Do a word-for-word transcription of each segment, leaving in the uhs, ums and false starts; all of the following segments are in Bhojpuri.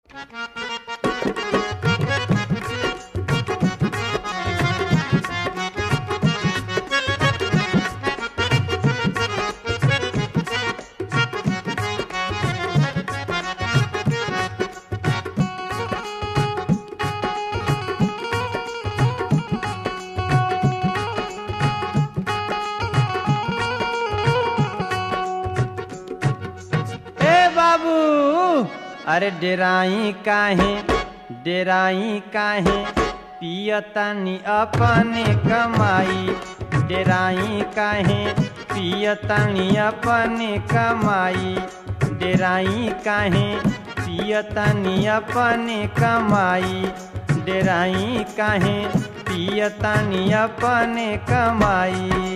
अरे डेराई काहे डेराई काहे पियतानी अपने कमाई डेराई काहे पियतानी अपने कमाई डेराई काहे पियतानी अपने कमाई डेराई काहे पियतानी अपने कमाई।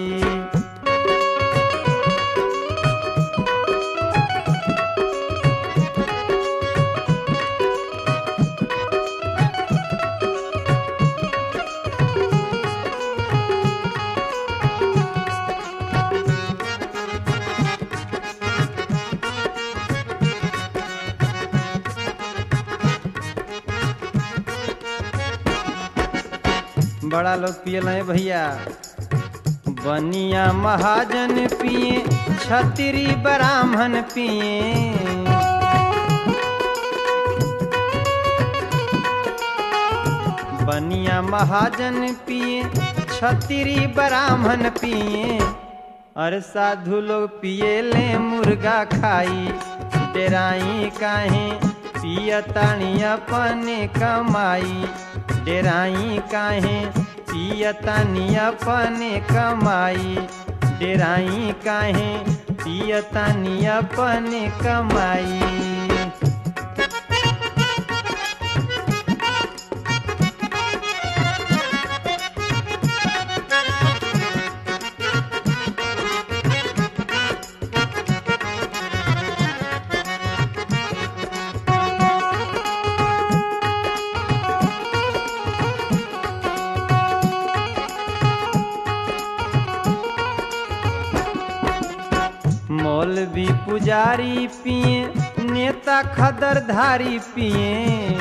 बड़ा लोग पियल है भैया। बनिया महाजन पिए छतरी ब्राह्मण पिए बनिया महाजन पिए छतरी ब्राह्मण पिए और साधु लोग पिए ले मुर्गा खाई डेराई काहे पियतानी अपने कमाई डेराई काहे पियतानी अपने कमाई डेराई काहे पियतानी अपने कमाई। मौलवी पुजारी पिए नेता खदरधारी पिए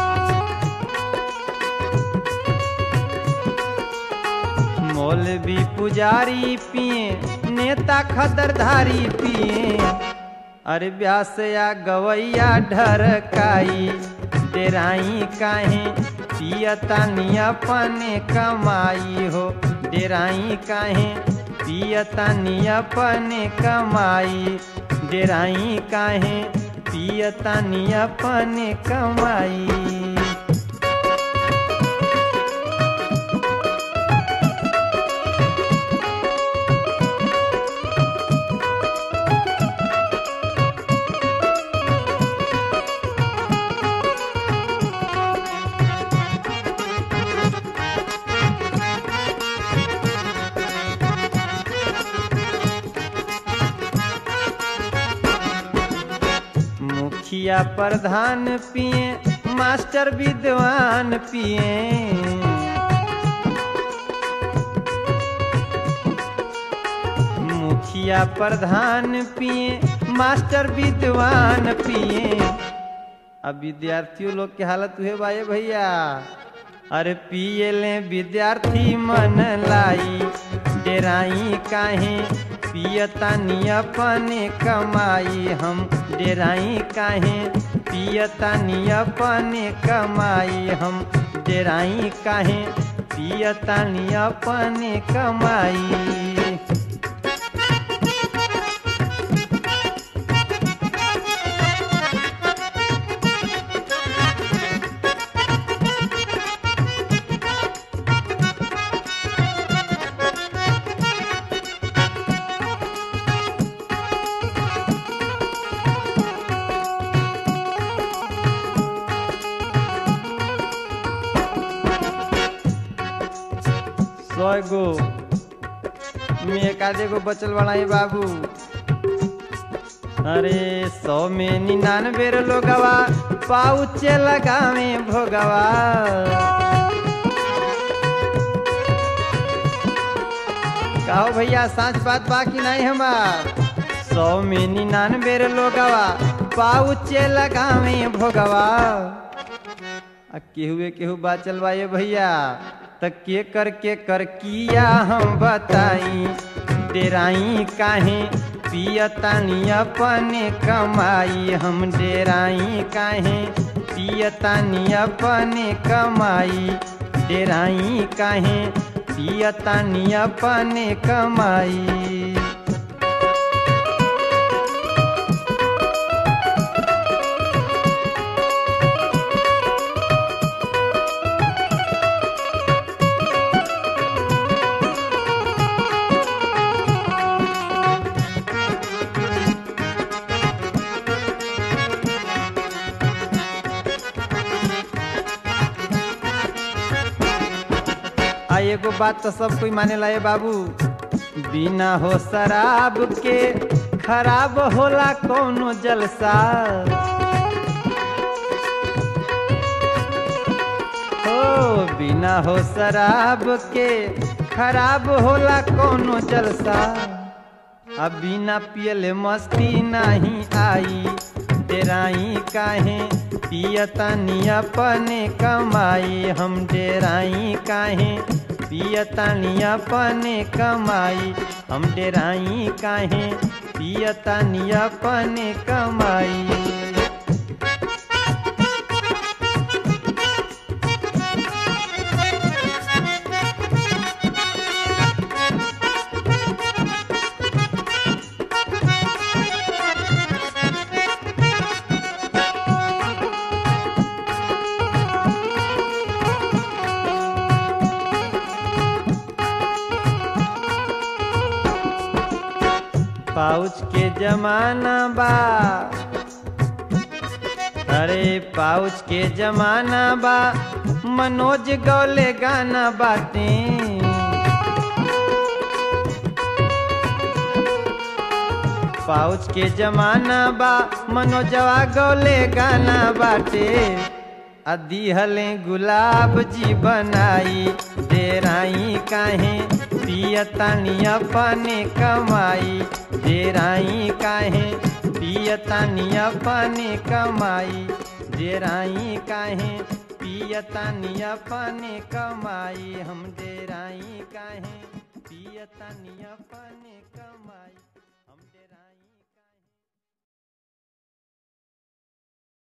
मौलवी पुजारी पिए नेता खदरधारी पिए अरे व्यास या गवैया ढरकाई डेराई काहे पियतानी अपने कमाई हो डेराई काहे पियतानी अपने कमाई डेराई काहे पियतानी अपने कमाई। मुखिया प्रधान पिए मास्टर विद्वान पिए मुखिया प्रधान पिए मास्टर विद्वान पिए। अब विद्यार्थियों लोग की हालत हुए भाई भैया। अरे पिए ले विद्यार्थी मन लाई डेराई काहे पियतानी अपने कमाई हम डेराई काहे पियतानी अपने कमाई हम डेराई काहे पियतानी अपने कमाई। सौ गो में एक आधे को बचल वाला है बाबू। अरे सौ में निन्यानवे लोगवा पाउचे लगावे भोगवा कहो भैया साच बात बाकी नहीं हमार। सौ में निन्यानवे लोगवा पाउचे लगावे भोगवा। आ केहुए केहू बाचल बा ये भैया त के कर के कर किया हम बताई। डेराई काहे पियतानी अपने कमाई, हम डेराई काहे पियतानी अपने कमाई। डेराई काहे पियतानी अपने कमाई। आ एगो बात तो सब कोई माने ला बाबू, बिना हो शराब के खराब होला कौनो जलसा। हो बिना हो शराब के खराब होला कौनो जलसा। अब बिना पियले मस्ती नहीं आई। डेराई काहे पियतानी अपने कमाई, हम डेराई काहे पियतानी अपने कमाई। हम डेराई काहे पियतानी अपने कमाई। पाउच के जमाना बा, अरे पाउच के जमाना बा। मनोज गौले गाना बाटे। पाउच के जमाना बा, मनोजवा गौले गाना बाटे। अदी हले गुलाब जी बनाई। डेराई काहे पियतानी अपने कमाई। डेराई काहे पियतानी अपने कमाई। डेराई काहे पियतानी अपने कमाई। हम डेराई काहे पियतानी अपने कमाई।